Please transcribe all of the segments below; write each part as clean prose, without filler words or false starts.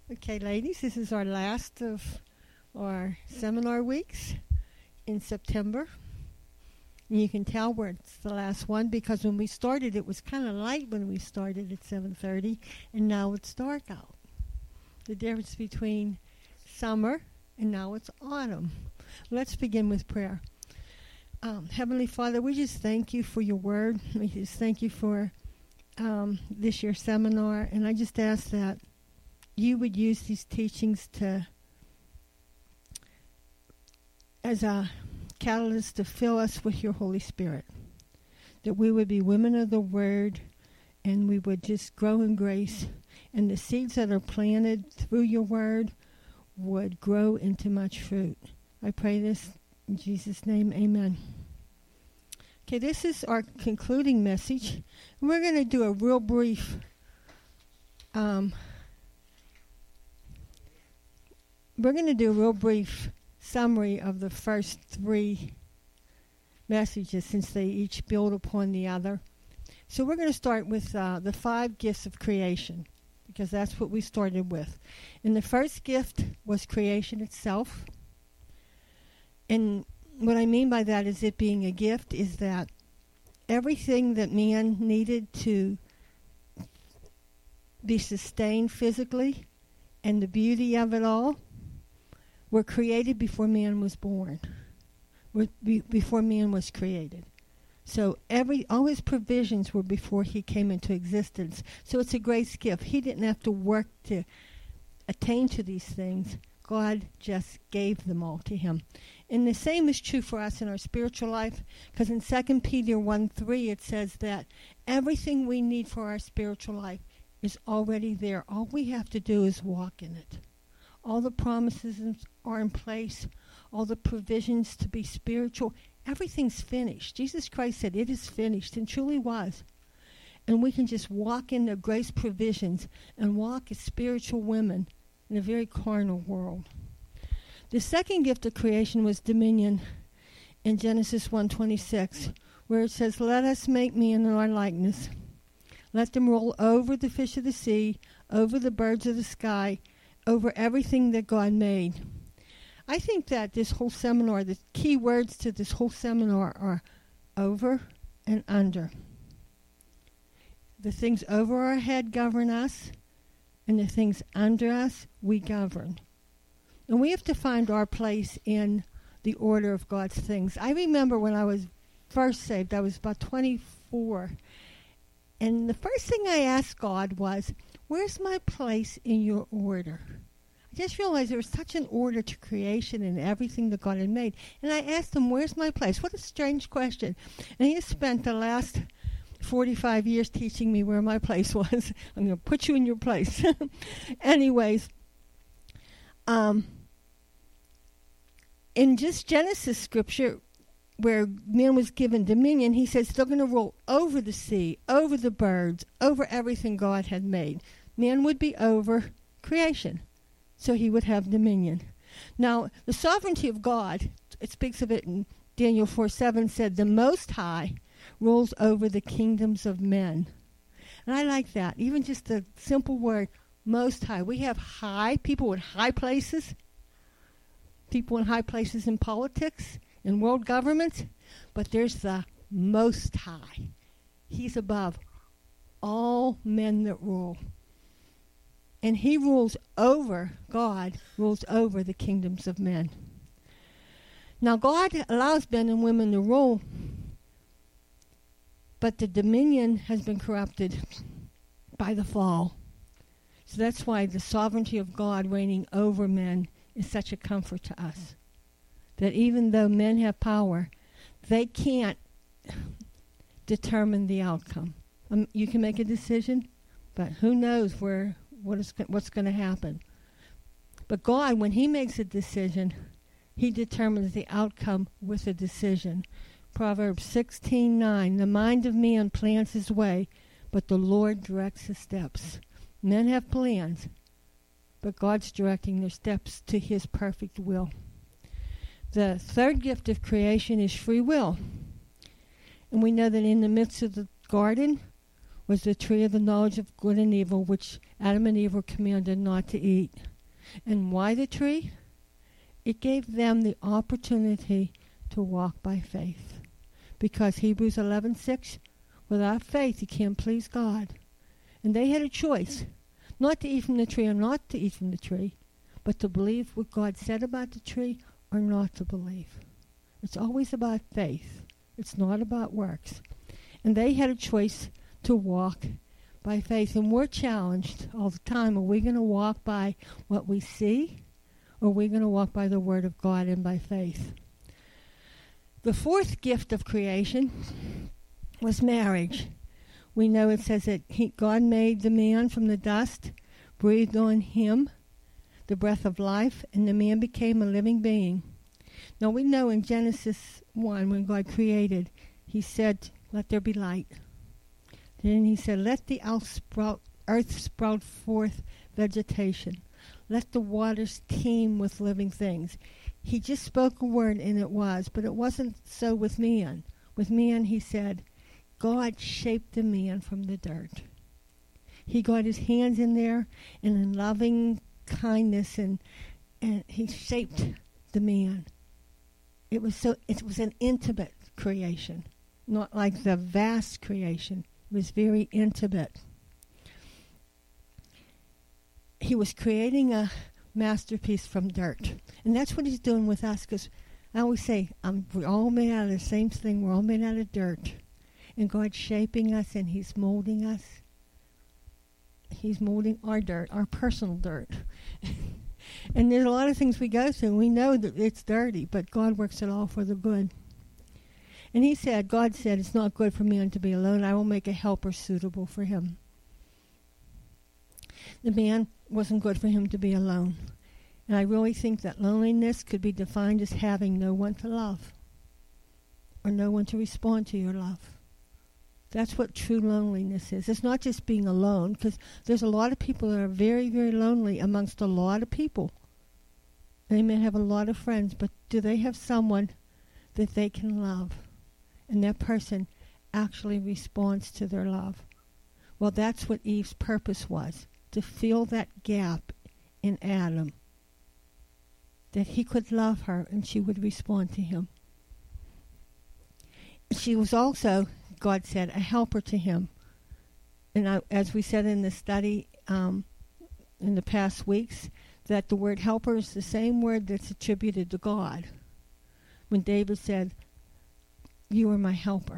Okay, ladies, this is our last of our seminar weeks in September. And you can tell where it's the last one because when we started, it was kind of light when we started at 7:30, and now it's dark out. The difference between summer and now it's autumn. Let's begin with prayer. Heavenly Father, we just thank you for your word. We just thank you for this year's seminar, and I just ask that you would use these teachings as a catalyst to fill us with your Holy Spirit, that we would be women of the word and we would just grow in grace, and the seeds that are planted through your word would grow into much fruit. I pray this in Jesus' name, amen. Okay, this is our concluding message. We're going to do a real brief summary of the first three messages since they each build upon the other. So we're going to start with the 5 gifts of creation because that's what we started with. And the first gift was creation itself. And what I mean by that is it being a gift is that everything that man needed to be sustained physically and the beauty of it all were created before man was born, before man was created. So all his provisions were before he came into existence. So it's a grace gift. He didn't have to work to attain to these things. God just gave them all to him. And the same is true for us in our spiritual life, because in 2 Peter 1:3 it says that everything we need for our spiritual life is already there. All we have to do is walk in it. All the promises are in place, all the provisions to be spiritual. Everything's finished. Jesus Christ said it is finished, and truly was. And we can just walk in the grace provisions and walk as spiritual women in a very carnal world. The second gift of creation was dominion in Genesis 1:26, where it says, "Let us make man in our likeness. Let them rule over the fish of the sea, over the birds of the sky, over everything that God made." I think that this whole seminar, the key words to this whole seminar are over and under. The things over our head govern us, and the things under us, we govern. And we have to find our place in the order of God's things. I remember when I was first saved, I was about 24, and the first thing I asked God was, where's my place in your order? I just realized there was such an order to creation and everything that God had made. And I asked him, where's my place? What a strange question. And he has spent the last 45 years teaching me where my place was. I'm going to put you in your place. Anyways, in just Genesis scripture, where man was given dominion, he says they're going to rule over the sea, over the birds, over everything God had made. Man would be over creation, so he would have dominion. Now, the sovereignty of God, it speaks of it in Daniel 4:7, said, the Most High rules over the kingdoms of men. And I like that. Even just the simple word, Most High. We have high, people in high places, people in high places in politics, in world government, but there's the Most High. He's above all men that rule. And he rules over, God rules over the kingdoms of men. Now, God allows men and women to rule, but the dominion has been corrupted by the fall. So that's why the sovereignty of God reigning over men is such a comfort to us. That even though men have power, they can't determine the outcome. You can make a decision, but who knows what's going to happen. But God, when he makes a decision, he determines the outcome with a decision. Proverbs 16:9, the mind of man plans his way, but the Lord directs his steps. Men have plans, but God's directing their steps to his perfect will. The third gift of creation is free will. And we know that in the midst of the garden, was the tree of the knowledge of good and evil, which Adam and Eve were commanded not to eat. And why the tree? It gave them the opportunity to walk by faith. Because Hebrews 11:6, without faith you can't please God. And they had a choice, not to eat from the tree or not to eat from the tree, but to believe what God said about the tree or not to believe. It's always about faith. It's not about works. And they had a choice to walk by faith. And we're challenged all the time. Are we going to walk by what we see, or are we going to walk by the Word of God and by faith? The fourth gift of creation was marriage. We know it says that God made the man from the dust, breathed on him the breath of life, and the man became a living being. Now we know in Genesis 1, when God created, he said, "Let there be light." Then he said, "Let the earth sprout forth vegetation. Let the waters teem with living things." He just spoke a word and it was, but it wasn't so with man. With man, he said, God shaped the man from the dirt. He got his hands in there and in loving kindness and he shaped the man. It was an intimate creation, not like the vast creation. It was very intimate. He was creating a masterpiece from dirt. And that's what he's doing with us, because I always say, we're all made out of the same thing. We're all made out of dirt. And God's shaping us and he's molding us. He's molding our dirt, our personal dirt. And there's a lot of things we go through. We know that it's dirty, but God works it all for the good. And God said, it's not good for man to be alone. I will make a helper suitable for him. The man wasn't good for him to be alone. And I really think that loneliness could be defined as having no one to love or no one to respond to your love. That's what true loneliness is. It's not just being alone, because there's a lot of people that are very, very lonely amongst a lot of people. They may have a lot of friends, but do they have someone that they can love? And that person actually responds to their love. Well, that's what Eve's purpose was, to fill that gap in Adam, that he could love her and she would respond to him. She was also, God said, a helper to him. And as we said in the study in the past weeks, that the word helper is the same word that's attributed to God. When David said, "You are my helper."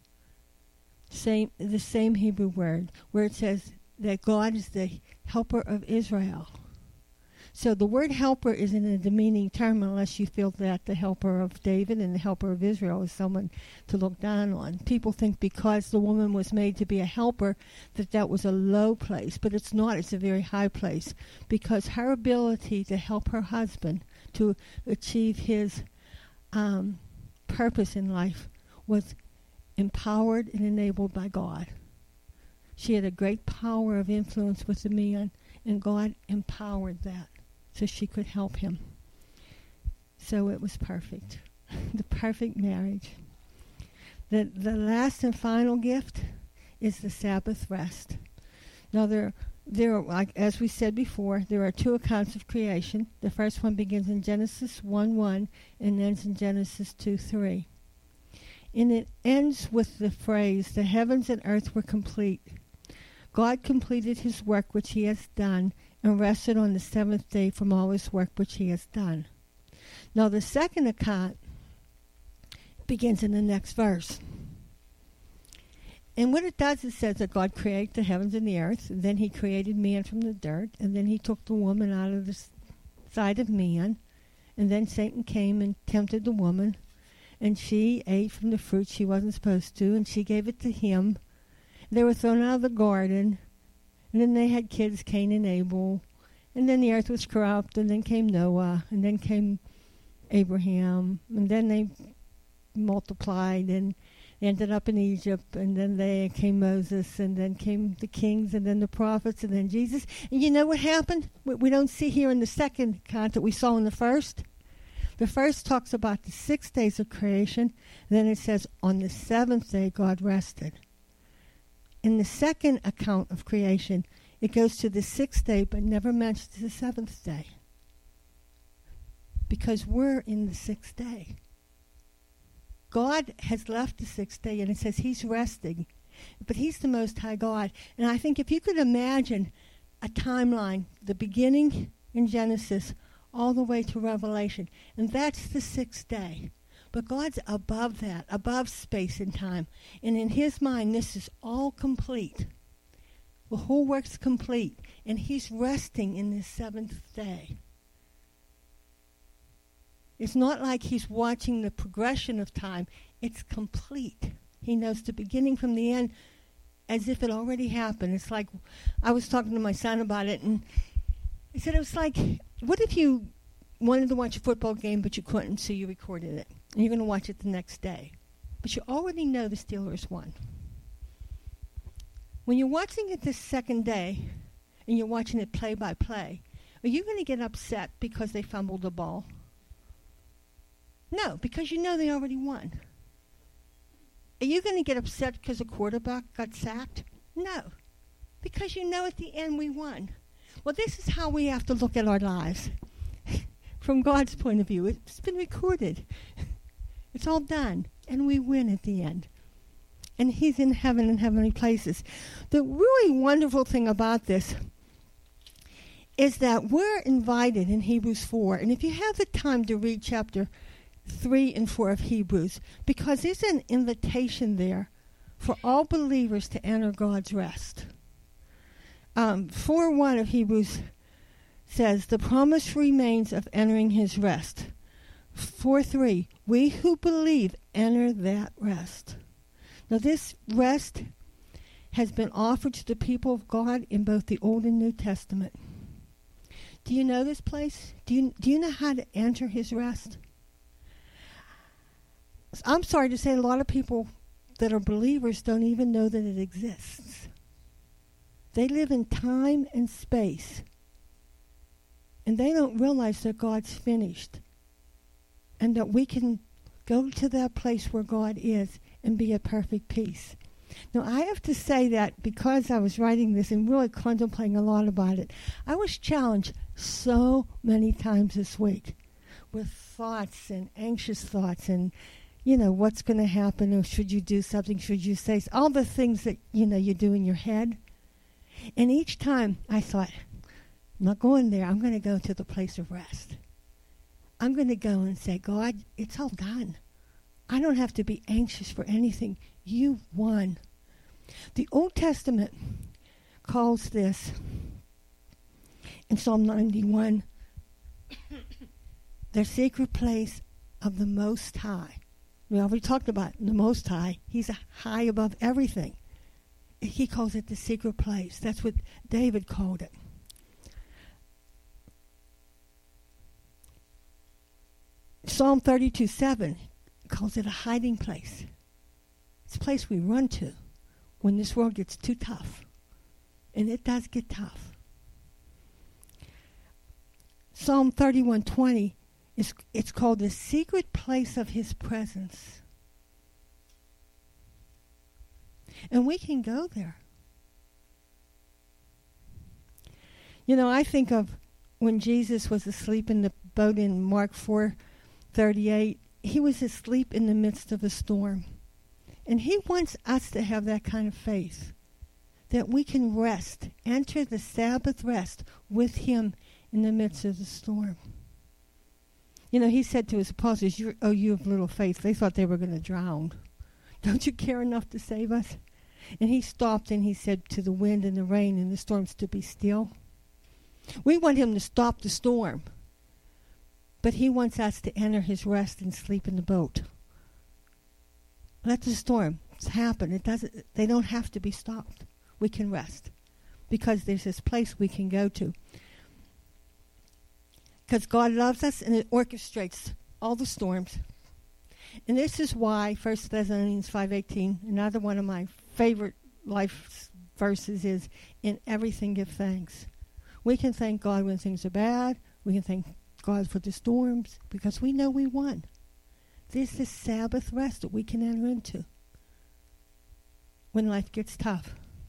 The same Hebrew word, where it says that God is the helper of Israel. So the word helper isn't a demeaning term unless you feel that the helper of David and the helper of Israel is someone to look down on. People think because the woman was made to be a helper that was a low place, but it's not. It's a very high place, because her ability to help her husband to achieve his purpose in life was empowered and enabled by God. She had a great power of influence with the man, and God empowered that so she could help him. So it was perfect. The perfect marriage. The last and final gift is the Sabbath rest. Now there are, like as we said before, there are two accounts of creation. The first one begins in Genesis 1:1 and ends in Genesis 2:3. And it ends with the phrase, "The heavens and earth were complete." God completed his work which he has done and rested on the seventh day from all his work which he has done. Now the second account begins in the next verse. And what it does, it says that God created the heavens and the earth, and then he created man from the dirt, and then he took the woman out of the side of man, and then Satan came and tempted the woman, and she ate from the fruit she wasn't supposed to, and she gave it to him. They were thrown out of the garden, and then they had kids, Cain and Abel, and then the earth was corrupt, and then came Noah, and then came Abraham, and then they multiplied and ended up in Egypt, and then they came Moses, and then came the kings, and then the prophets, and then Jesus. And you know what happened? We don't see here in the second account that we saw in the first. The first talks about the 6 days of creation. Then it says on the seventh day God rested. in the second account of creation, it goes to the 6th day, but never mentions the 7th day. Because we're in the 6th day. God has left the 6th day, and it says he's resting. But he's the Most High God. And I think if you could imagine a timeline, the beginning in Genesis all the way to Revelation, and that's the 6th day. But God's above that, above space and time. And in his mind, this is all complete. The whole work's complete. And he's resting in this 7th day. It's not like he's watching the progression of time. It's complete. He knows the beginning from the end as if it already happened. It's like, I was talking to my son about it, and he said it was like, what if you wanted to watch a football game, but you couldn't, so you recorded it. And you're going to watch it the next day. But you already know the Steelers won. When you're watching it the second day, and you're watching it play by play, are you going to get upset because they fumbled the ball? No, because you know they already won. Are you going to get upset because a quarterback got sacked? No, because you know at the end we won. Well, this is how we have to look at our lives. From God's point of view, it's been recorded. It's all done, and we win at the end. And he's in heaven and heavenly places. The really wonderful thing about this is that we're invited in Hebrews 4, and if you have the time to read chapter 3 and 4 of Hebrews, because there's an invitation there for all believers to enter God's rest. 4:1 of Hebrews says, the promise remains of entering his rest. 4:3, we who believe enter that rest. Now this rest has been offered to the people of God in both the Old and New Testament. Do you know this place? Do you know how to enter his rest? I'm sorry to say, a lot of people that are believers don't even know that it exists. They live in time and space, and they don't realize that God's finished, and that we can go to that place where God is and be at perfect peace. Now, I have to say that because I was writing this and really contemplating a lot about it, I was challenged so many times this week with thoughts and anxious thoughts and, you know, what's going to happen, or should you do something, should you say, all the things that, you know, you do in your head. And each time I thought, I'm not going there. I'm going to go to the place of rest. I'm going to go and say, God, it's all done. I don't have to be anxious for anything. You won. The Old Testament calls this, in Psalm 91, the secret place of the Most High. We already talked about the Most High. He's high above everything. He calls it the secret place. That's what David called it. Psalm 32:7 calls it a hiding place. It's a place we run to when this world gets too tough. And it does get tough. Psalm 31:20 it's called the secret place of his presence. And we can go there. You know, I think of when Jesus was asleep in the boat in Mark 4:38. He was asleep in the midst of a storm. And he wants us to have that kind of faith, that we can rest, enter the Sabbath rest with him in the midst of the storm. You know, he said to his apostles, you have little faith. They thought they were going to drown. Don't you care enough to save us? And he stopped and he said to the wind and the rain and the storms to be still. We want him to stop the storm. But he wants us to enter his rest and sleep in the boat. Let the storms happen. They don't have to be stopped. We can rest. Because there's this place we can go to. Because God loves us and it orchestrates all the storms. And this is why 1 Thessalonians 5:18, another one of my favorite life verses, is, in everything give thanks. We can thank God when things are bad. We can thank God for the storms because we know we won. There's this Sabbath rest that we can enter into when life gets tough.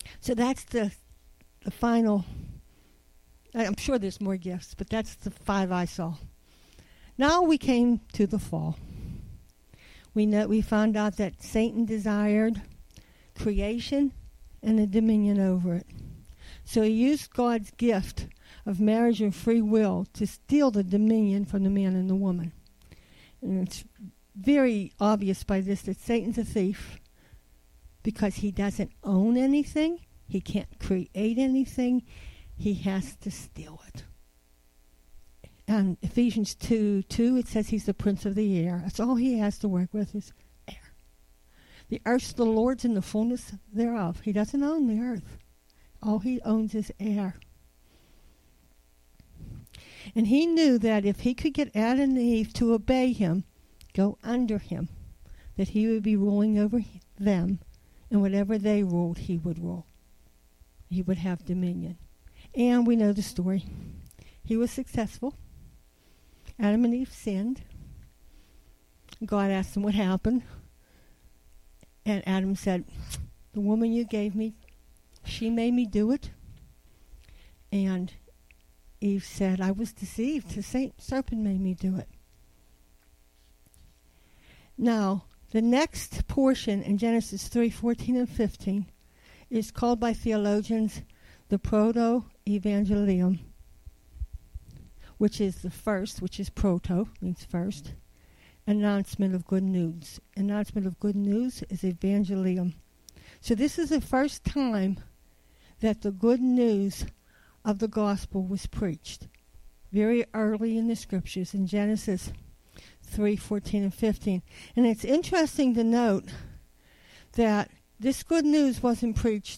So that's the final. I'm sure there's more gifts, but that's the 5 I saw. Now we came to the fall. We found out that Satan desired creation and a dominion over it. So he used God's gift of marriage and free will to steal the dominion from the man and the woman. And it's very obvious by this that Satan's a thief because he doesn't own anything. He can't create anything. He has to steal it. And Ephesians 2:2, it says he's the prince of the air. That's all he has to work with is air. The earth's the Lord's and the fullness thereof. He doesn't own the earth. All he owns is air. And he knew that if he could get Adam and Eve to obey him, go under him, that he would be ruling over them, and whatever they ruled, he would rule. He would have dominion. And we know the story. He was successful. Adam and Eve sinned. God asked him what happened. And Adam said, the woman you gave me, she made me do it. And Eve said, I was deceived. The serpent made me do it. Now, the next portion in Genesis 3:14 and 15 is called by theologians the proto-evangelium, which is the first, which is proto, means first, announcement of good news. Announcement of good news is evangelium. So this is the first time that the good news of the gospel was preached. Very early in the scriptures, in Genesis 3:14 and 15. And it's interesting to note that this good news wasn't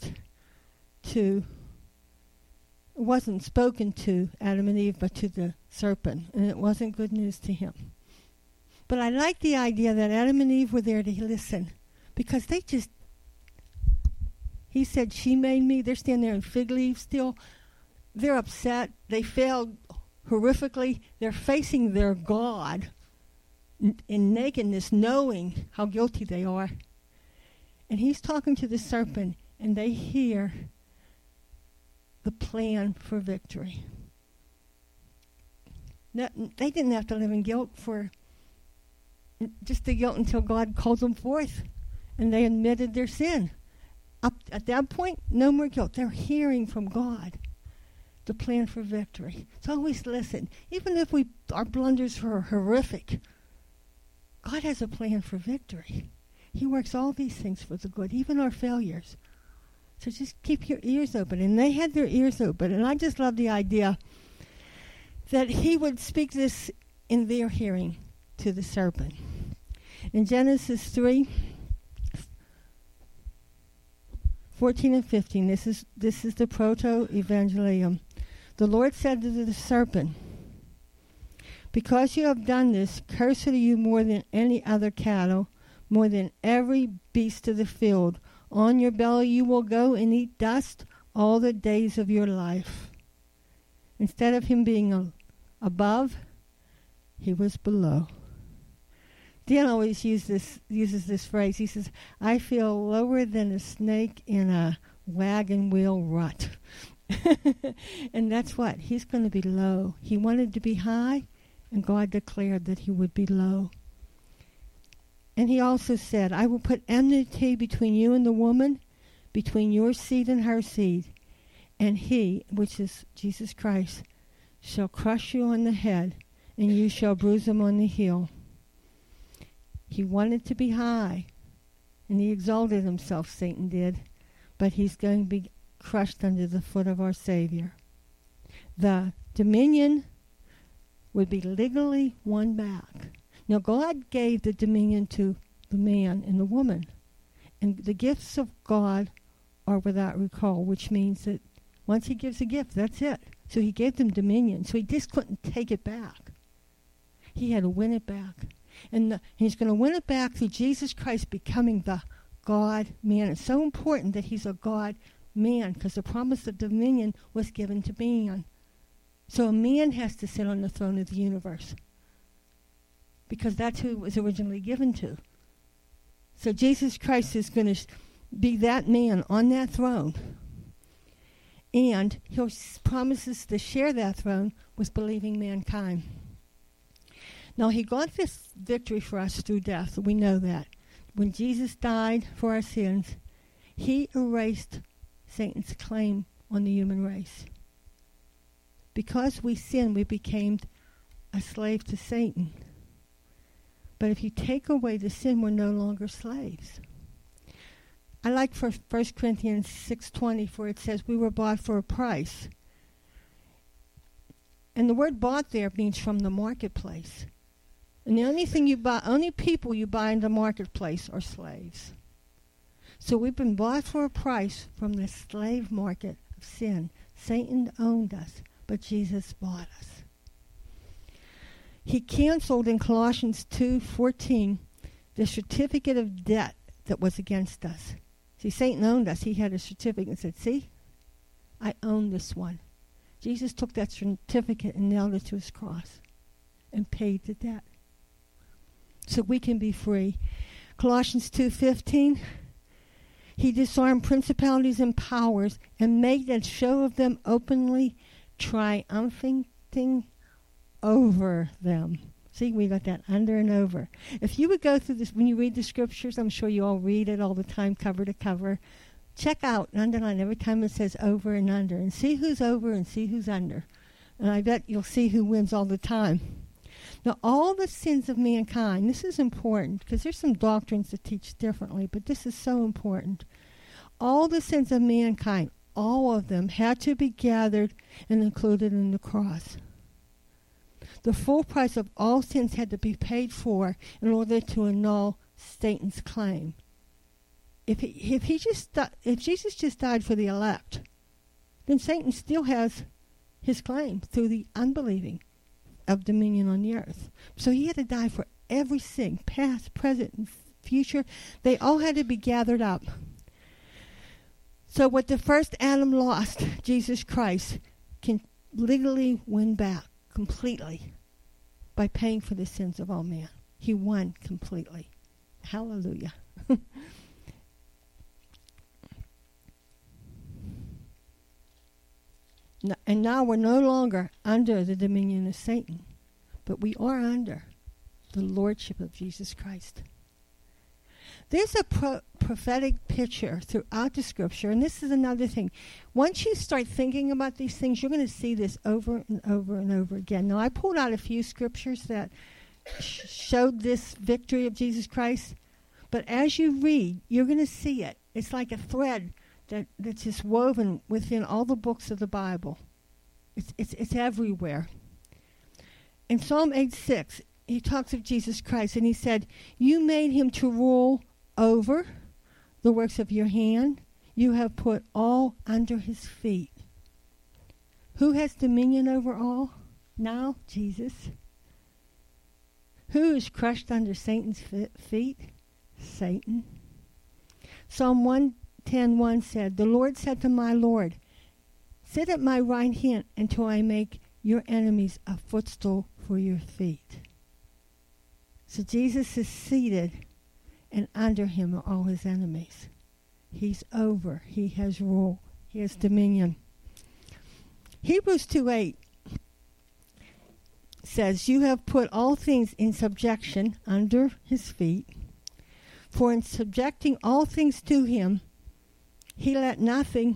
spoken to Adam and Eve, but to the serpent. And it wasn't good news to him. But I like the idea that Adam and Eve were there to listen. Because he said, she made me. They're standing there in fig leaves still. They're upset. They failed horrifically. They're facing their God in nakedness, knowing how guilty they are. And he's talking to the serpent, and they hear the plan for victory. They didn't have to live in guilt for just the guilt until God called them forth, and they admitted their sin. Up at that point, no more guilt. They're hearing from God the plan for victory. So always listen. Even if our blunders are horrific, God has a plan for victory. He works all these things for the good, even our failures. So just keep your ears open. And they had their ears open. And I just love the idea that he would speak this in their hearing to the serpent. In Genesis 3:14 and 15, this is the proto-evangelium. The Lord said to the serpent, because you have done this, cursed are you more than any other cattle, more than every beast of the field. On your belly you will go and eat dust all the days of your life. Instead of him being above, he was below. Dan always uses this phrase. He says, I feel lower than a snake in a wagon wheel rut. And that's what? He's going to be low. He wanted to be high, and God declared that he would be low. And he also said, I will put enmity between you and the woman, between your seed and her seed. And he, which is Jesus Christ, shall crush you on the head, and you shall bruise him on the heel. He wanted to be high, and he exalted himself, Satan did, but he's going to be crushed under the foot of our Savior. The dominion would be legally won back. Now, God gave the dominion to the man and the woman, and the gifts of God are without recall, which means that once he gives a gift, that's it. So he gave them dominion, so he just couldn't take it back. He had to win it back. And he's going to win it back through Jesus Christ becoming the God-man. It's so important that he's a God-man, because the promise of dominion was given to man. So a man has to sit on the throne of the universe, because that's who it was originally given to. So Jesus Christ is going to be that man on that throne. And he promises to share that throne with believing mankind. Now, he got this victory for us through death. We know that. When Jesus died for our sins, he erased Satan's claim on the human race. Because we sinned, we became a slave to Satan. But if you take away the sin, we're no longer slaves. I like 1 Corinthians 6:20, for it says, we were bought for a price. And the word bought there means from the marketplace. And the only people you buy in the marketplace are slaves. So we've been bought for a price from the slave market of sin. Satan owned us, but Jesus bought us. He canceled in Colossians 2:14 the certificate of debt that was against us. See, Satan owned us. He had a certificate and said, see, I own this one. Jesus took that certificate and nailed it to his cross and paid the debt. So we can be free. Colossians 2:15, he disarmed principalities and powers and made a show of them openly, triumphing over them. See, we got that under and over. If you would go through this, when you read the scriptures, I'm sure you all read it all the time, cover to cover. Check out and underline every time it says over and under, and see who's over and see who's under. And I bet you'll see who wins all the time. Now, all the sins of mankind, this is important, because there's some doctrines that teach differently, but this is so important. All the sins of mankind, all of them, had to be gathered and included in the cross. The full price of all sins had to be paid for in order to annul Satan's claim. If Jesus just died for the elect, then Satan still has his claim through the unbelieving of dominion on the earth. So he had to die for every sin, past, present, and future. They all had to be gathered up. So what the first Adam lost, Jesus Christ, can legally win back completely by paying for the sins of all man. He won completely. Hallelujah. And now we're no longer under the dominion of Satan, but we are under the lordship of Jesus Christ. There's a prophetic picture throughout the scripture, and this is another thing. Once you start thinking about these things, you're going to see this over and over and over again. Now, I pulled out a few scriptures that showed this victory of Jesus Christ, but as you read, you're going to see it. It's like a thread that's just woven within all the books of the Bible. It's everywhere. In Psalm 8:6, he talks of Jesus Christ, and he said, you made him to rule over the works of your hand. You have put all under his feet. Who has dominion over all? Now, Jesus. Who is crushed under Satan's feet? Satan. Psalm 110:1 said, the Lord said to my Lord, sit at my right hand until I make your enemies a footstool for your feet. So Jesus is seated, and under him are all his enemies. He's over. He has rule. He has dominion. Hebrews 2:8 says, you have put all things in subjection under his feet. For in subjecting all things to him, he let nothing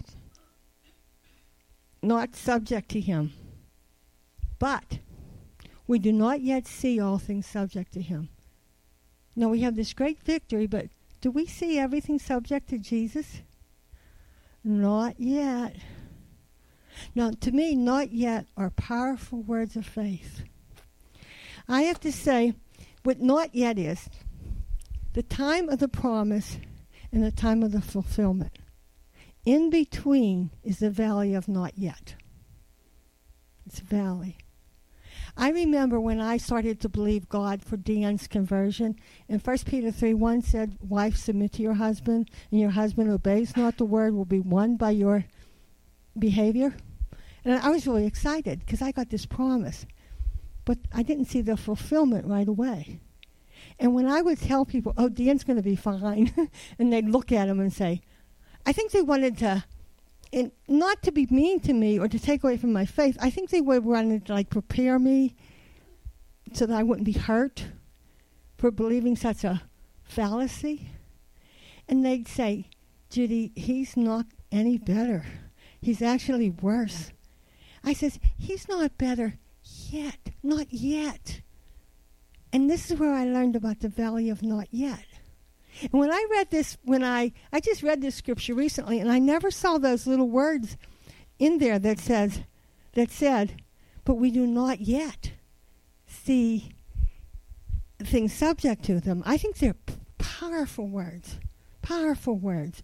not subject to him. But we do not yet see all things subject to him. Now we have this great victory, but do we see everything subject to Jesus? Not yet. Now, to me, not yet are powerful words of faith. I have to say, what not yet is, the time of the promise and the time of the fulfillment. In between is the valley of not yet. It's a valley. I remember when I started to believe God for Dan's conversion, and 1 Peter 3:1 said, wife, submit to your husband, and your husband obeys not the word, will be won by your behavior. And I was really excited because I got this promise. But I didn't see the fulfillment right away. And when I would tell people, oh, Dan's going to be fine, and they'd look at him and say, I think they wanted to, and not to be mean to me or to take away from my faith, I think they would wanted to like prepare me so that I wouldn't be hurt for believing such a fallacy. And they'd say, Judy, he's not any better. He's actually worse. I says, he's not better yet, not yet. And this is where I learned about the valley of not yet. And when I read this, I just read this scripture recently, and I never saw those little words in there that said, but we do not yet see things subject to them. I think they're powerful words. Powerful words.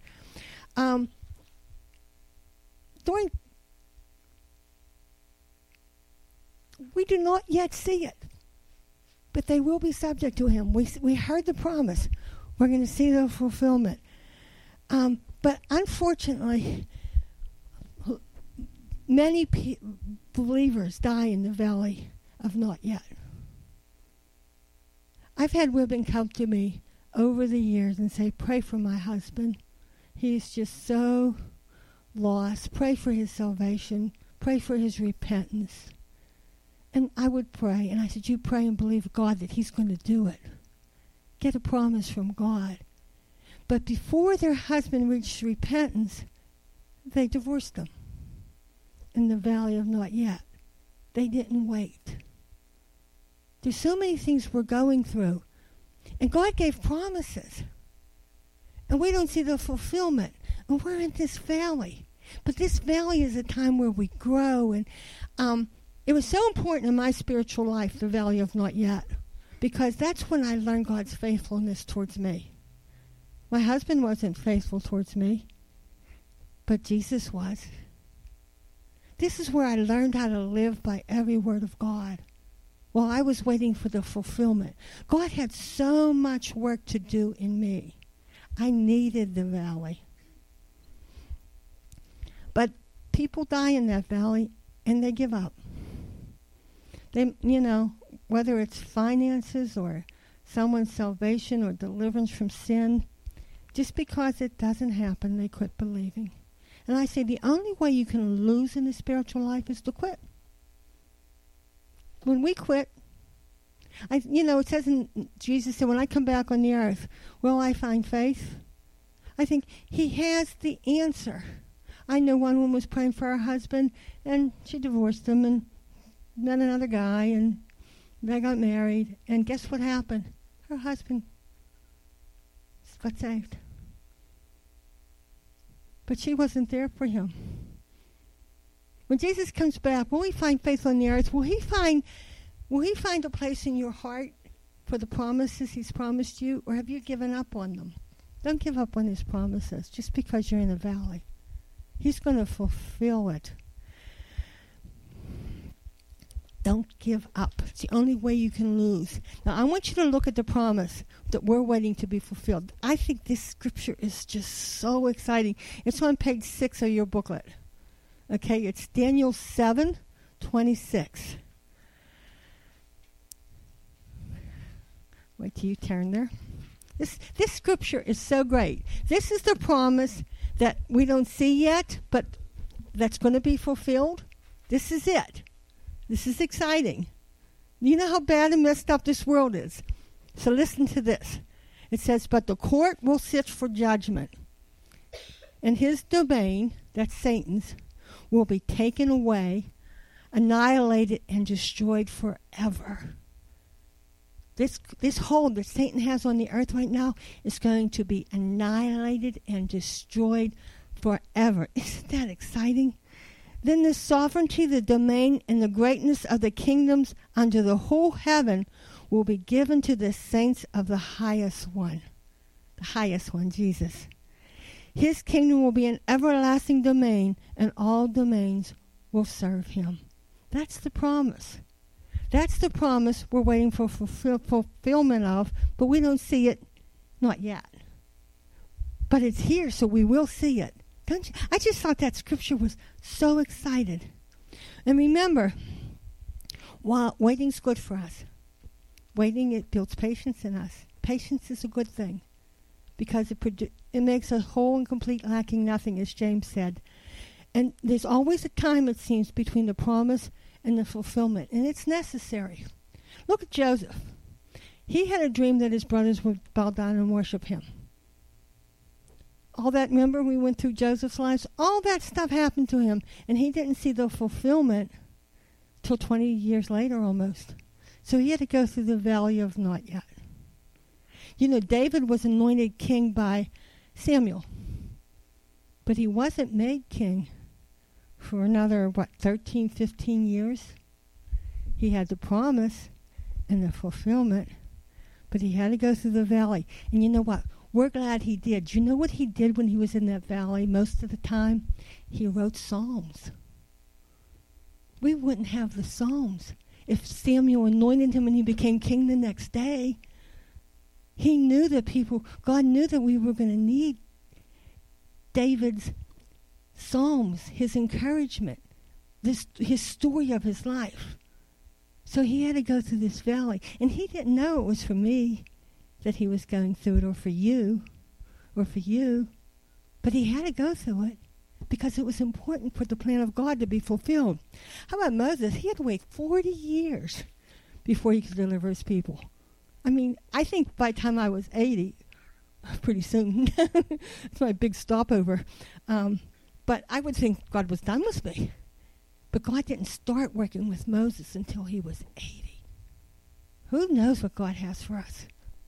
We do not yet see it, but they will be subject to him. We heard the promise. We're going to see the fulfillment. But unfortunately, many believers die in the valley of not yet. I've had women come to me over the years and say, pray for my husband. He's just so lost. Pray for his salvation. Pray for his repentance. And I would pray, and I said, you pray and believe God that he's going to do it. Get a promise from God. But before their husband reached repentance, they divorced them in the valley of not yet. They didn't wait. There's so many things we're going through. And God gave promises. And we don't see the fulfillment. And we're in this valley. But this valley is a time where we grow. And it was so important in my spiritual life, the valley of not yet. Because that's when I learned God's faithfulness towards me. My husband wasn't faithful towards me. But Jesus was. This is where I learned how to live by every word of God. While I was waiting for the fulfillment. God had so much work to do in me. I needed the valley. But people die in that valley and they give up. They, whether it's finances or someone's salvation or deliverance from sin, just because it doesn't happen, they quit believing. And I say the only way you can lose in the spiritual life is to quit. When we quit, it says Jesus said, when I come back on the earth, will I find faith? I think he has the answer. I know one woman was praying for her husband, and she divorced him and met another guy, and they got married. And guess what happened? Her husband got saved. But she wasn't there for him. When Jesus comes back, will he find faith on the earth? Will he find a place in your heart for the promises he's promised you, or have you given up on them? Don't give up on his promises just because you're in the valley. He's going to fulfill it. Don't give up. It's the only way you can lose. Now, I want you to look at the promise that we're waiting to be fulfilled. I think this scripture is just so exciting. It's on page 6 of your booklet. Okay, it's Daniel 7:26. Wait till you turn there. This scripture is so great. This is the promise that we don't see yet, but that's going to be fulfilled. This is it. This is exciting. You know how bad and messed up this world is. So listen to this. It says, but the court will sit for judgment, and his domain, that's Satan's, will be taken away, annihilated, and destroyed forever. This hold that Satan has on the earth right now is going to be annihilated and destroyed forever. Isn't that exciting? Then the sovereignty, the domain, and the greatness of the kingdoms under the whole heaven will be given to the saints of the highest one, Jesus. His kingdom will be an everlasting domain, and all domains will serve him. That's the promise. That's the promise we're waiting for fulfillment of, but we don't see it, not yet. But it's here, so we will see it. Don't you? I just thought that scripture was so excited. And remember, while waiting's good for us. Waiting, it builds patience in us. Patience is a good thing because it makes us whole and complete, lacking nothing, as James said. And there's always a time, it seems, between the promise and the fulfillment, and it's necessary. Look at Joseph. He had a dream that his brothers would bow down and worship him. All that, remember, we went through Joseph's life? All that stuff happened to him, and he didn't see the fulfillment till 20 years later almost. So he had to go through the valley of not yet. You know, David was anointed king by Samuel, but he wasn't made king for another, 13, 15 years? He had the promise and the fulfillment, but he had to go through the valley. And you know what? We're glad he did. You know what he did when he was in that valley most of the time? He wrote Psalms. We wouldn't have the Psalms if Samuel anointed him and he became king the next day. He knew that God knew that we were going to need David's Psalms, his encouragement, his story of his life. So he had to go through this valley. And he didn't know it was for me that he was going through it, or for you. But he had to go through it because it was important for the plan of God to be fulfilled. How about Moses? He had to wait 40 years before he could deliver his people. I mean, I think by the time I was 80, pretty soon, it's my big stopover, but I would think God was done with me. But God didn't start working with Moses until he was 80. Who knows what God has for us?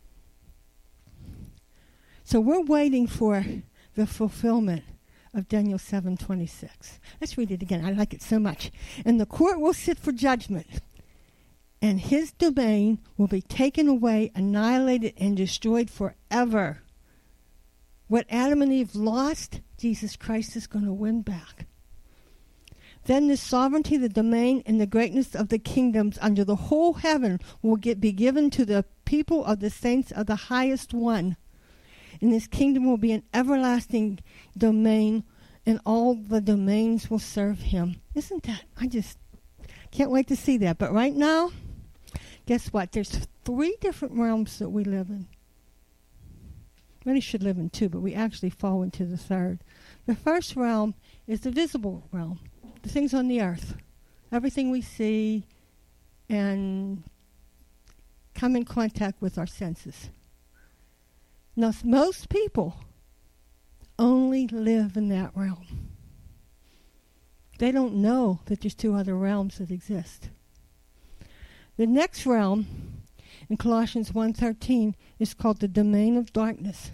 So we're waiting for the fulfillment of Daniel 7:26. Let's read it again. I like it so much. And the court will sit for judgment, and his domain will be taken away, annihilated, and destroyed forever. What Adam and Eve lost, Jesus Christ is going to win back. Then the sovereignty, the domain, and the greatness of the kingdoms under the whole heaven will be given to the people of the saints of the highest one. And this kingdom will be an everlasting domain, and all the domains will serve him. Isn't that? I just can't wait to see that. But right now, guess what? There's 3 different realms that we live in. Many should live in 2, but we actually fall into the 3rd. The first realm is the visible realm, the things on the earth, everything we see and come in contact with our senses. Now, most people only live in that realm. They don't know that there's 2 other realms that exist. The next realm, in Colossians 1:13, is called the domain of darkness.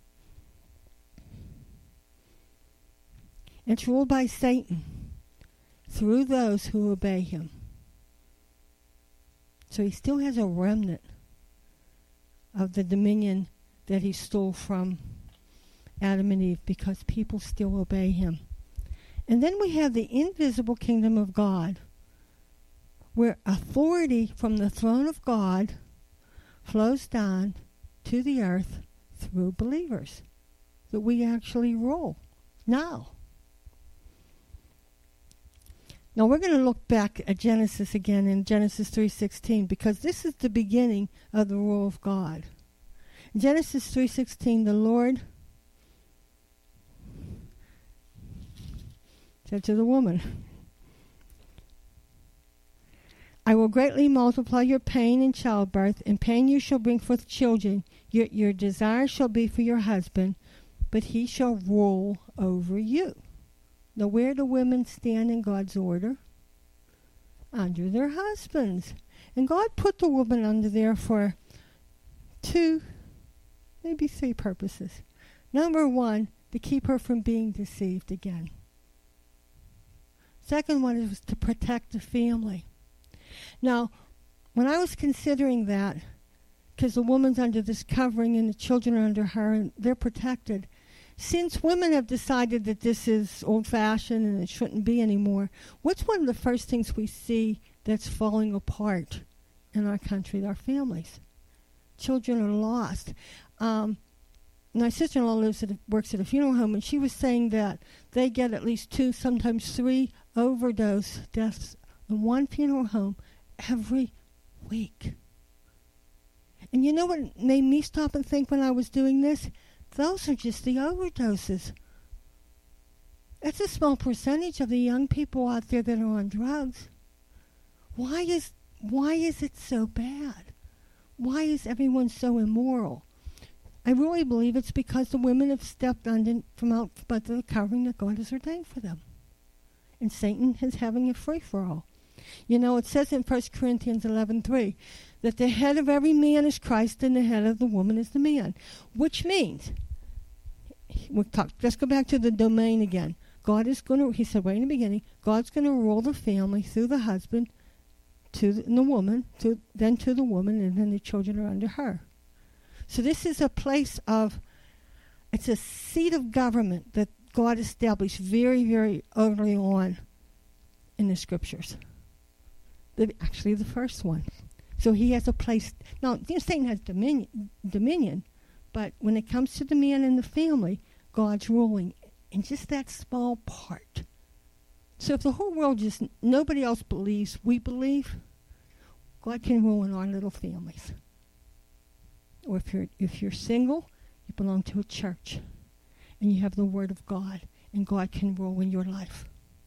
It's ruled by Satan through those who obey him. So he still has a remnant of the dominion that he stole from Adam and Eve because people still obey him. And then we have the invisible kingdom of God, where authority from the throne of God flows down to the earth through believers, that we actually rule now. Now we're going to look back at Genesis again in Genesis 3:16, because this is the beginning of the rule of God. In Genesis 3:16, the Lord said to the woman, I will greatly multiply your pain in childbirth. In pain you shall bring forth children. Your desire shall be for your husband, but he shall rule over you. Now, where do women stand in God's order? Under their husbands. And God put the woman under there for 2, maybe 3 purposes. Number 1, to keep her from being deceived again. Second one is to protect the family. Now, when I was considering that, because the woman's under this covering and the children are under her and they're protected, since women have decided that this is old-fashioned and it shouldn't be anymore, what's one of the first things we see that's falling apart in our country? Our families. Children are lost. My sister-in-law works at a funeral home, and she was saying that they get at least 2, sometimes 3 overdose deaths in one funeral home every week. And you know what made me stop and think when I was doing this? Those are just the overdoses. That's a small percentage of the young people out there that are on drugs. Why is it so bad? Why is everyone so immoral? I really believe it's because the women have stepped from out the covering that God has ordained for them. And Satan is having a free-for-all. You know, it says in 1 Corinthians 11:3 that the head of every man is Christ and the head of the woman is the man. Which means, let's go back to the domain again. God is going to, he said right in the beginning, God's going to rule the family through the husband to the woman, then to the woman, and then the children are under her. So this is a place of, it's a seat of government that God established very, very early on in the scriptures. Actually, the first one. So he has a place. Now, Satan has dominion, but when it comes to the man and the family, God's ruling in just that small part. So if the whole world nobody else believes, we believe, God can rule in our little families. Or if you're single, you belong to a church, and you have the Word of God, and God can rule in your life.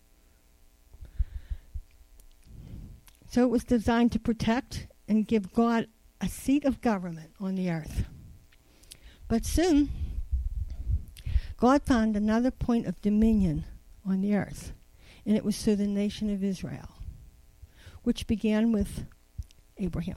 So it was designed to protect and give God a seat of government on the earth. But soon, God found another point of dominion on the earth, and it was through the nation of Israel, which began with Abraham.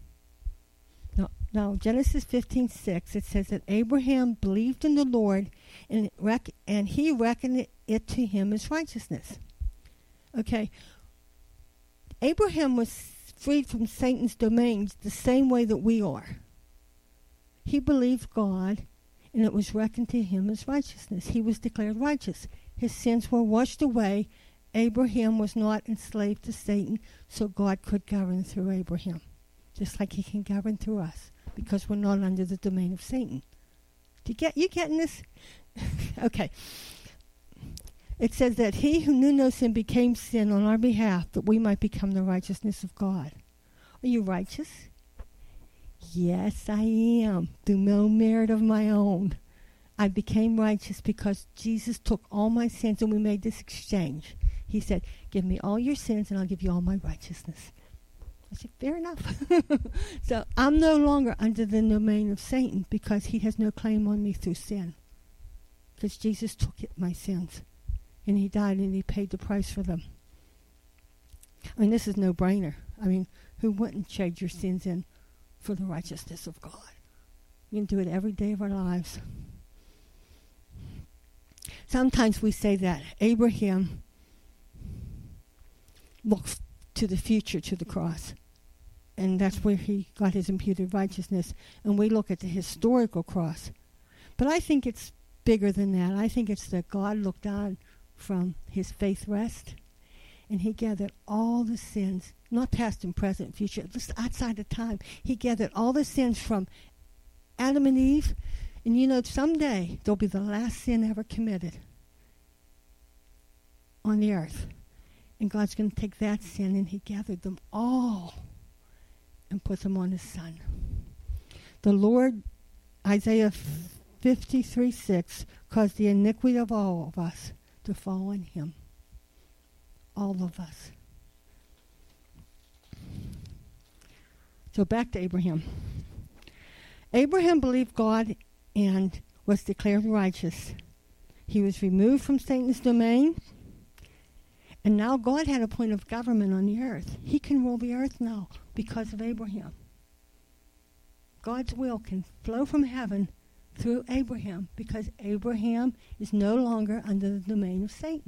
Now Genesis 15:6, it says that Abraham believed in the Lord, and he reckoned it to him as righteousness. Okay. Abraham was freed from Satan's domains the same way that we are. He believed God, and it was reckoned to him as righteousness. He was declared righteous. His sins were washed away. Abraham was not enslaved to Satan, so God could govern through Abraham, just like he can govern through us, because we're not under the domain of Satan. You getting this? Okay. It says that he who knew no sin became sin on our behalf, that we might become the righteousness of God. Are you righteous? Yes, I am, through no merit of my own. I became righteous because Jesus took all my sins, and we made this exchange. He said, give me all your sins, and I'll give you all my righteousness. I said, fair enough. So I'm no longer under the domain of Satan because he has no claim on me through sin. Because Jesus took my sins. And he died and he paid the price for them. I mean, this is no-brainer. I mean, who wouldn't trade your sins in for the righteousness of God? We can do it every day of our lives. Sometimes we say that Abraham looks to the future, to the cross. And that's where he got his imputed righteousness. And we look at the historical cross. But I think it's bigger than that. I think it's that God looked down from his faith rest, and he gathered all the sins, not past and present, future, just outside of time. He gathered all the sins from Adam and Eve, and you know, someday there'll be the last sin ever committed on the earth. And God's going to take that sin, and he gathered them all and put them on his Son. The Lord, Isaiah 53:6, caused the iniquity of all of us to fall on him. All of us. So back to Abraham. Abraham believed God and was declared righteous. He was removed from Satan's domain. And now God had a point of government on the earth. He can rule the earth now because of Abraham. God's will can flow from heaven through Abraham, because Abraham is no longer under the domain of Satan.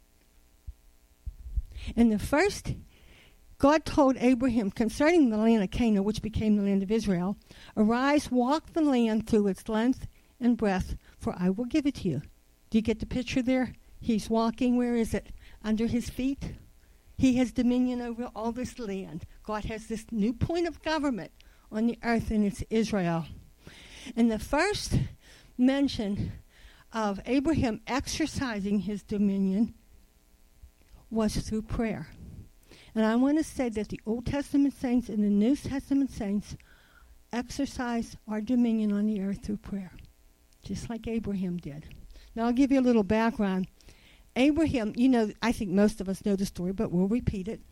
And the first, God told Abraham concerning the land of Canaan, which became the land of Israel, arise, walk the land through its length and breadth, for I will give it to you. Do you get the picture there? He's walking, where is it? Under his feet. He has dominion over all this land. God has this new point of government on the earth, and it's Israel. And the first mention of Abraham exercising his dominion was through prayer. And I want to say that the Old Testament saints and the New Testament saints exercise our dominion on the earth through prayer, just like Abraham did. Now, I'll give you a little background. Abraham, I think most of us know the story, but we'll repeat it.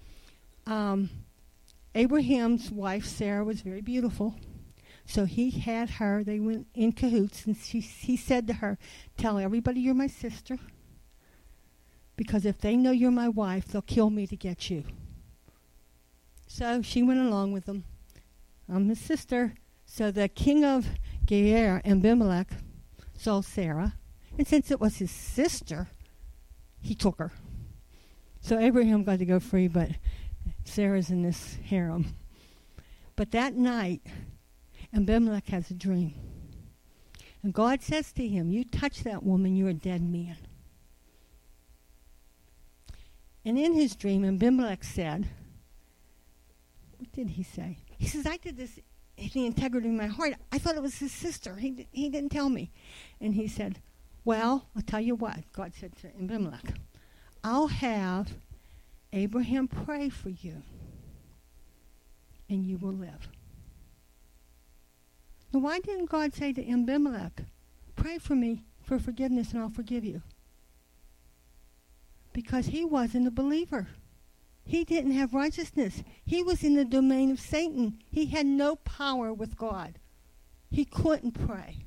Abraham's wife, Sarah, was very beautiful. So he had her, they went in cahoots, and he said to her, tell everybody you're my sister, because if they know you're my wife, they'll kill me to get you. So she went along with them. I'm his sister. So the king of Gerar, Abimelech, saw Sarah, and since it was his sister, he took her. So Abraham got to go free, but Sarah's in this harem. But that night, Abimelech has a dream. And God says to him, you touch that woman, you're a dead man. And in his dream, Abimelech said, what did he say? He says, I did this in the integrity of my heart. I thought it was his sister. He didn't tell me. And he said, well, I'll tell you what. God said to Abimelech, I'll have Abraham pray for you, and you will live. Now, why didn't God say to Abimelech, pray for me for forgiveness and I'll forgive you? Because he wasn't a believer. He didn't have righteousness. He was in the domain of Satan. He had no power with God. He couldn't pray.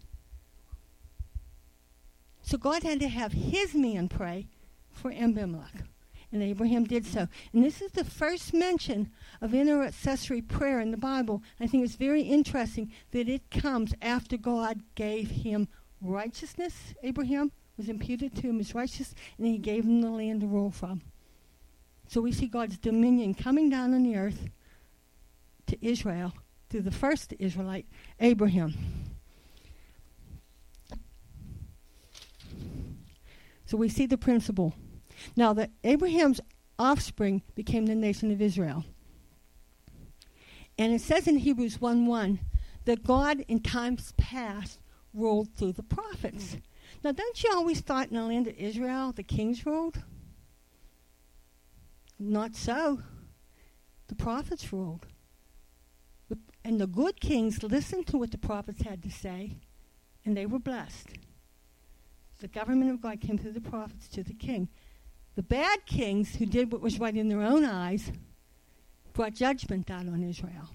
So God had to have his man pray for Abimelech. And Abraham did so. And this is the first mention of intercessory prayer in the Bible. I think it's very interesting that it comes after God gave him righteousness. Abraham was imputed to him as righteous, and he gave him the land to rule from. So we see God's dominion coming down on the earth to Israel through the first Israelite, Abraham. So we see the principle. Now, that Abraham's offspring became the nation of Israel. And it says in Hebrews 1:1 that God in times past ruled through the prophets. Now, don't you always thought in the land of Israel the kings ruled? Not so. The prophets ruled. And the good kings listened to what the prophets had to say, and they were blessed. The government of God came through the prophets to the king. The bad kings, who did what was right in their own eyes, brought judgment down on Israel.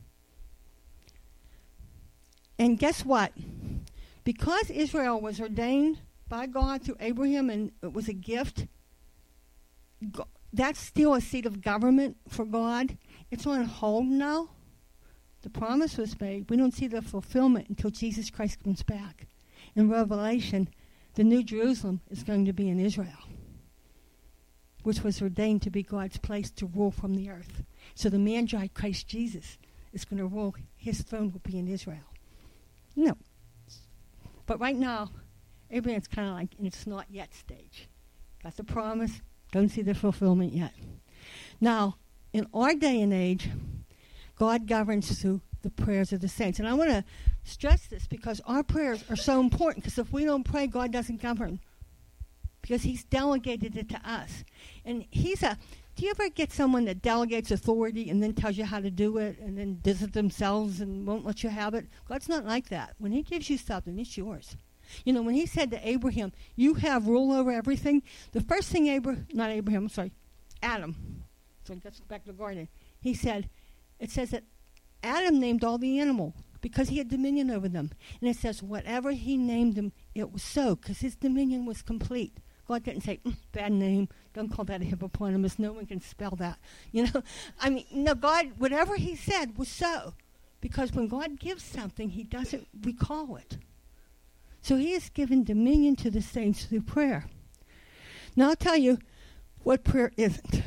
And guess what? Because Israel was ordained by God through Abraham and it was a gift, that's still a seat of government for God. It's on hold now. The promise was made. We don't see the fulfillment until Jesus Christ comes back. In Revelation, the New Jerusalem is going to be in Israel, which was ordained to be God's place to rule from the earth. So the man-child Christ Jesus is going to rule. His throne will be in Israel. No. But right now, Abraham's kind of like in its not yet stage. Got the promise, don't see the fulfillment yet. Now, in our day and age, God governs through the prayers of the saints. And I want to stress this because our prayers are so important, because if we don't pray, God doesn't govern, because he's delegated it to us. And do you ever get someone that delegates authority and then tells you how to do it and then does it themselves and won't let you have it? God's not like that. When he gives you something, it's yours. You know, when he said to Abraham, you have rule over everything, the first thing Adam, so let's go back to the garden, he said, it says that Adam named all the animals because he had dominion over them. And it says whatever he named them, it was so, because his dominion was complete. God didn't say, bad name, don't call that a hippopotamus, no one can spell that. You know, no, God, whatever he said was so. Because when God gives something, he doesn't recall it. So he has given dominion to the saints through prayer. Now I'll tell you what prayer isn't.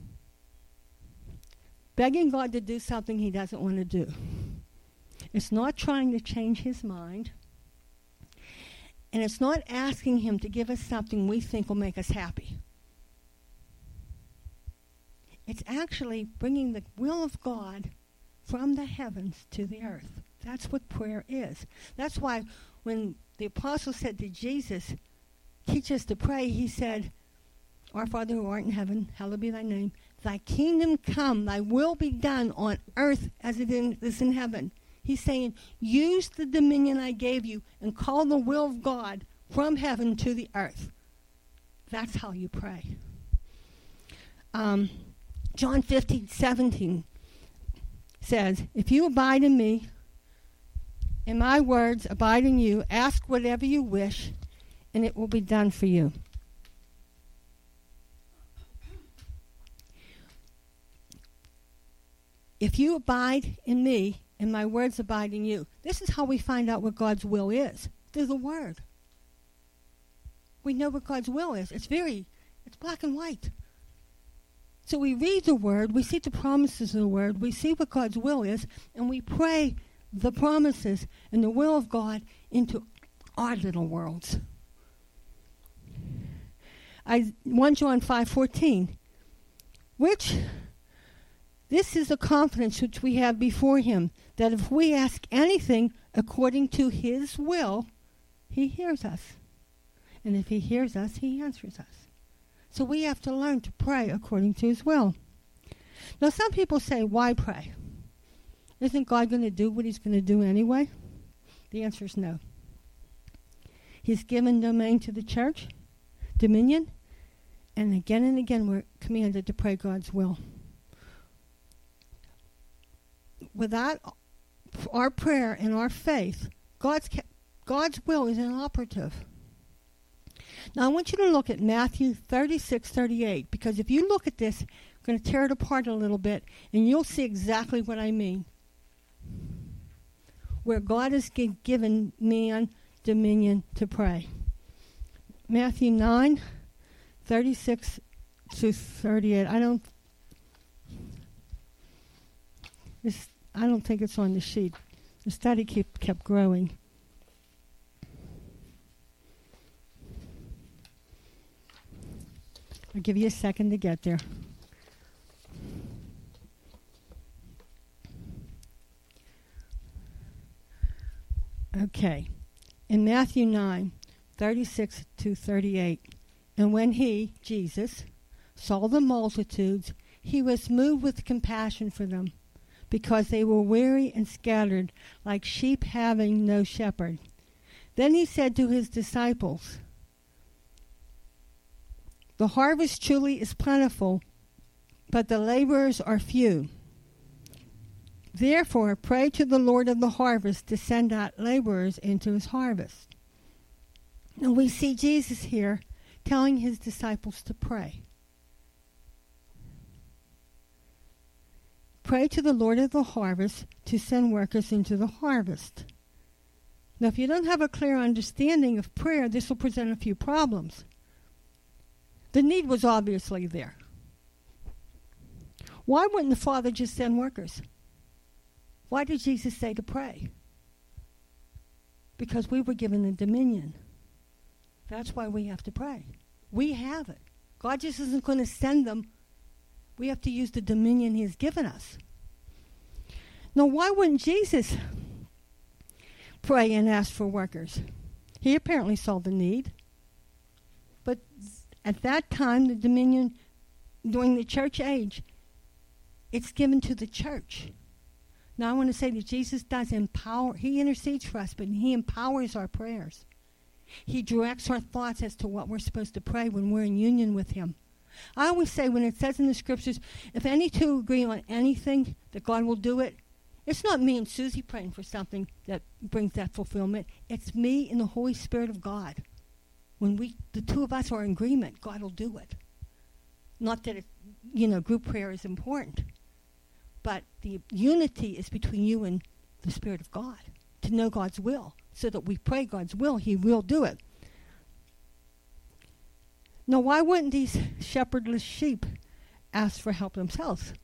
Begging God to do something he doesn't want to do. It's not trying to change his mind. And it's not asking him to give us something we think will make us happy. It's actually bringing the will of God from the heavens to the earth. That's what prayer is. That's why when the apostle said to Jesus, teach us to pray, he said, our Father who art in heaven, hallowed be thy name. Thy kingdom come, thy will be done on earth as it is in heaven. He's saying, use the dominion I gave you and call the will of God from heaven to the earth. That's how you pray. John 15:17 says, if you abide in me, and my words abide in you, ask whatever you wish, and it will be done for you. If you abide in me, and my words abide in you, this is how we find out what God's will is. Through the Word. We know what God's will is. It's black and white. So we read the Word, we see the promises of the Word, we see what God's will is, and we pray the promises and the will of God into our little worlds. 1 John 5:14, which this is the confidence which we have before him, that if we ask anything according to his will, he hears us. And if he hears us, he answers us. So we have to learn to pray according to his will. Now some people say, why pray? Isn't God going to do what he's going to do anyway? The answer is no. He's given domain to the church, dominion, and again we're commanded to pray God's will. Without our prayer and our faith, God's will is inoperative. Now I want you to look at Matthew 36:38, because if you look at this, I'm going to tear it apart a little bit, and you'll see exactly what I mean. Where God has given man dominion to pray. Matthew 9:36-38. I don't think it's on the sheet. The study kept growing. I'll give you a second to get there. Okay. In Matthew 9:36-38, and when he, Jesus, saw the multitudes, he was moved with compassion for them, because they were weary and scattered, like sheep having no shepherd. Then he said to his disciples, the harvest truly is plentiful, but the laborers are few. Therefore, pray to the Lord of the harvest to send out laborers into his harvest. And we see Jesus here telling his disciples to pray. Pray to the Lord of the harvest to send workers into the harvest. Now, if you don't have a clear understanding of prayer, this will present a few problems. The need was obviously there. Why wouldn't the Father just send workers? Why did Jesus say to pray? Because we were given the dominion. That's why we have to pray. We have it. God just isn't going to send them. We have to use the dominion he has given us. Now, why wouldn't Jesus pray and ask for workers? He apparently saw the need. But at that time, the dominion, during the church age, it's given to the church. Now, I want to say that Jesus does empower. He intercedes for us, but he empowers our prayers. He directs our thoughts as to what we're supposed to pray when we're in union with him. I always say, when it says in the scriptures, if any two agree on anything, that God will do it, it's not me and Susie praying for something that brings that fulfillment. It's me and the Holy Spirit of God. When the two of us are in agreement, God will do it. Not that group prayer is important, but the unity is between you and the Spirit of God to know God's will, so that we pray God's will, he will do it. Now, why wouldn't these shepherdless sheep ask for help themselves?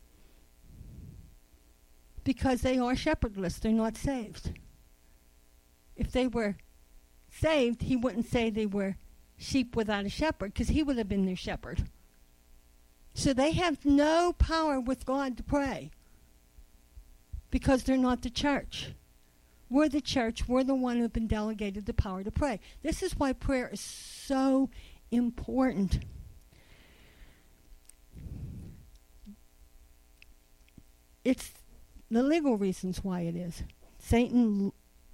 Because they are shepherdless. They're not saved. If they were saved, he wouldn't say they were sheep without a shepherd, because he would have been their shepherd. So they have no power with God to pray, because they're not the church. We're the church. We're the one who've been delegated the power to pray. This is why prayer is so important. It's the legal reasons why it is. the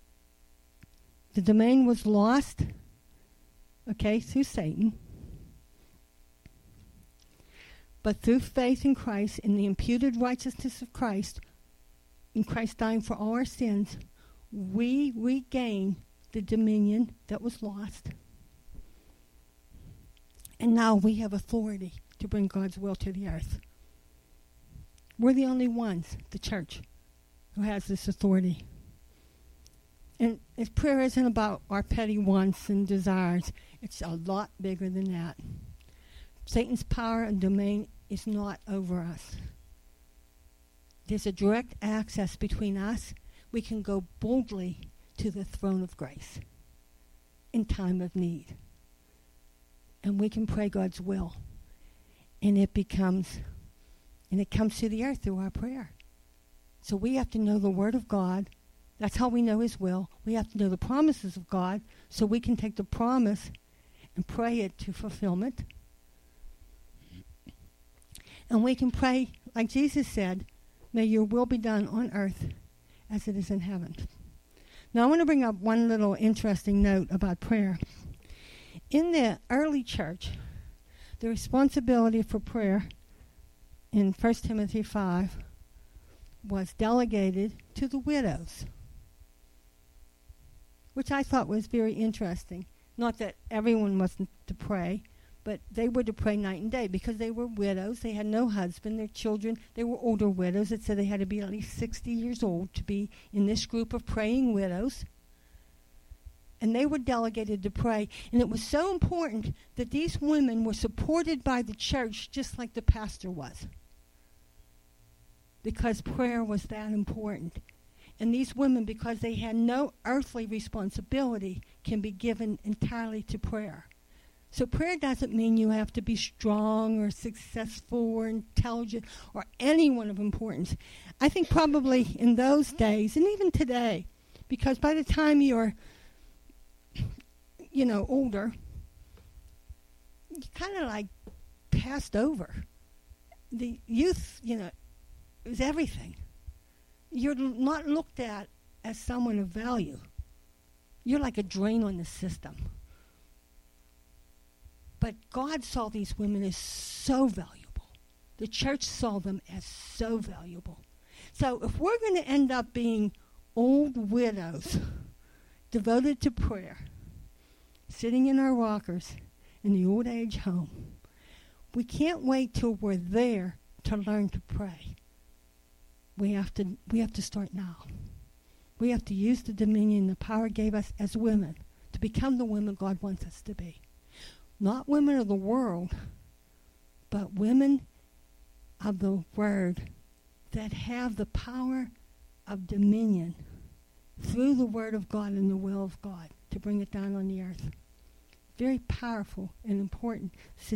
domain was lost, okay, through Satan. But through faith in Christ, in the imputed righteousness of Christ, in Christ dying for all our sins, we regain the dominion that was lost. And now we have authority to bring God's will to the earth. We're the only ones, the church, who has this authority. And prayer isn't about our petty wants and desires. It's a lot bigger than that. Satan's power and domain is not over us. There's a direct access between us. We can go boldly to the throne of grace in time of need. And we can pray God's will. And it comes to the earth through our prayer. So we have to know the Word of God. That's how we know His will. We have to know the promises of God so we can take the promise and pray it to fulfillment. And we can pray, like Jesus said, may your will be done on earth as it is in heaven. Now I want to bring up one little interesting note about prayer. In the early church, the responsibility for prayer in 1 Timothy 5 was delegated to the widows, which I thought was very interesting. Not that everyone wasn't to pray, but they were to pray night and day because they were widows. They had no husband. Their children, they were older widows. It said they had to be at least 60 years old to be in this group of praying widows. And they were delegated to pray. And it was so important that these women were supported by the church just like the pastor was, because prayer was that important. And these women, because they had no earthly responsibility, can be given entirely to prayer. So prayer doesn't mean you have to be strong or successful or intelligent or anyone of importance. I think probably in those days, and even today, because by the time you're, older, you kind of like passed over. The youth, is everything. You're not looked at as someone of value. You're like a drain on the system. But God saw these women as so valuable. The church saw them as so valuable. So if we're going to end up being old widows, devoted to prayer, sitting in our rockers in the old age home, we can't wait till we're there to learn to pray. We have to start now. We have to use the dominion the power gave us as women to become the women God wants us to be. Not women of the world, but women of the Word that have the power of dominion through the Word of God and the will of God to bring it down on the earth. Very powerful and important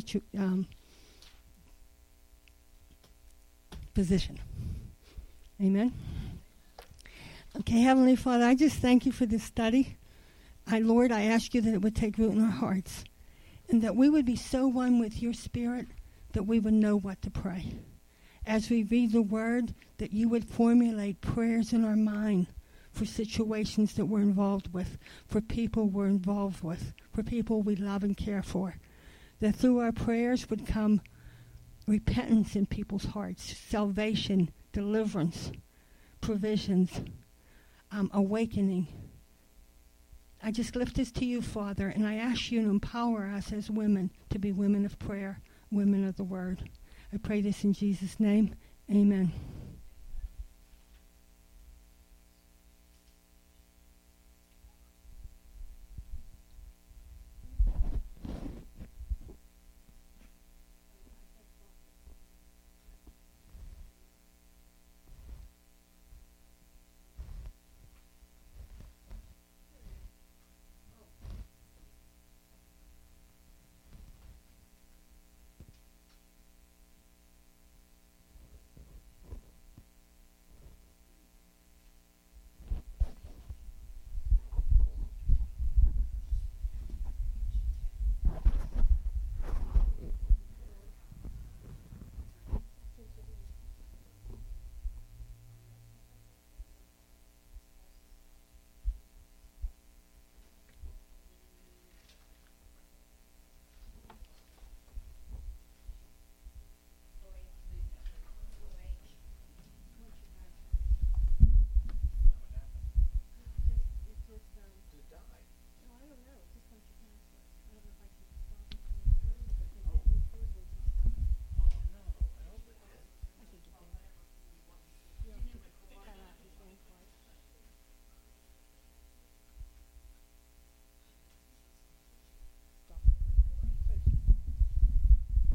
position. Amen. Okay, Heavenly Father, I just thank you for this study. Lord, I ask you that it would take root in our hearts and that we would be so one with your Spirit that we would know what to pray. As we read the Word, that you would formulate prayers in our mind for situations that we're involved with, for people we're involved with, for people we love and care for. That through our prayers would come repentance in people's hearts, salvation, deliverance, provisions, awakening. I just lift this to you, Father, and I ask you to empower us as women to be women of prayer, women of the Word. I pray this in Jesus' name. Amen.